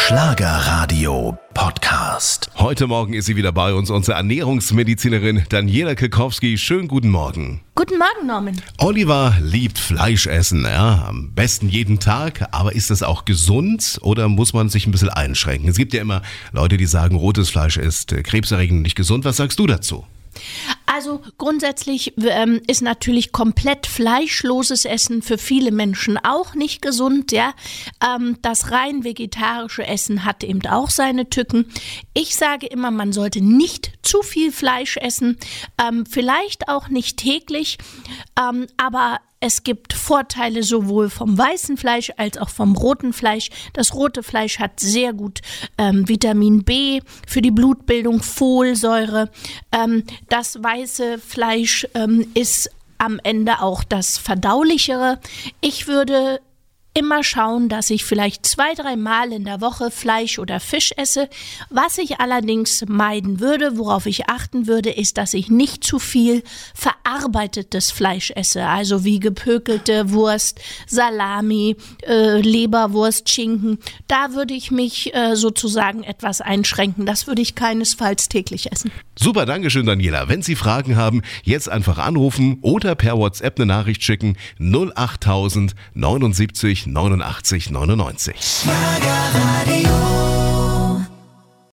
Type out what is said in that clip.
Schlagerradio Podcast. Heute Morgen ist sie wieder bei uns, unsere Ernährungsmedizinerin Daniela Kekowski. Schönen guten Morgen. Guten Morgen, Norman. Oliver liebt Fleisch essen, ja, am besten jeden Tag. Aber ist das auch gesund oder muss man sich ein bisschen einschränken? Es gibt ja immer Leute, die sagen, rotes Fleisch ist krebserregend und nicht gesund. Was sagst du dazu? Also grundsätzlich ist natürlich komplett fleischloses Essen für viele Menschen auch nicht gesund. Ja, das rein vegetarische Essen hat eben auch seine Tücken. Ich sage immer, man sollte nicht zu viel Fleisch essen, vielleicht auch nicht täglich, aber es gibt Vorteile sowohl vom weißen Fleisch als auch vom roten Fleisch. Das rote Fleisch hat sehr gut Vitamin B für die Blutbildung, Folsäure. Das weiße Fleisch ist am Ende auch das verdaulichere. Ich würde immer schauen, dass ich vielleicht 2-3 Mal in der Woche Fleisch oder Fisch esse. Was ich allerdings meiden würde, worauf ich achten würde, ist, dass ich nicht zu viel verarbeitetes Fleisch esse. Also wie gepökelte Wurst, Salami, Leberwurst, Schinken. Da würde ich mich sozusagen etwas einschränken. Das würde ich keinesfalls täglich essen. Super, Dankeschön, Daniela. Wenn Sie Fragen haben, jetzt einfach anrufen oder per WhatsApp eine Nachricht schicken. 08000 79 89 99. Schlagerradio.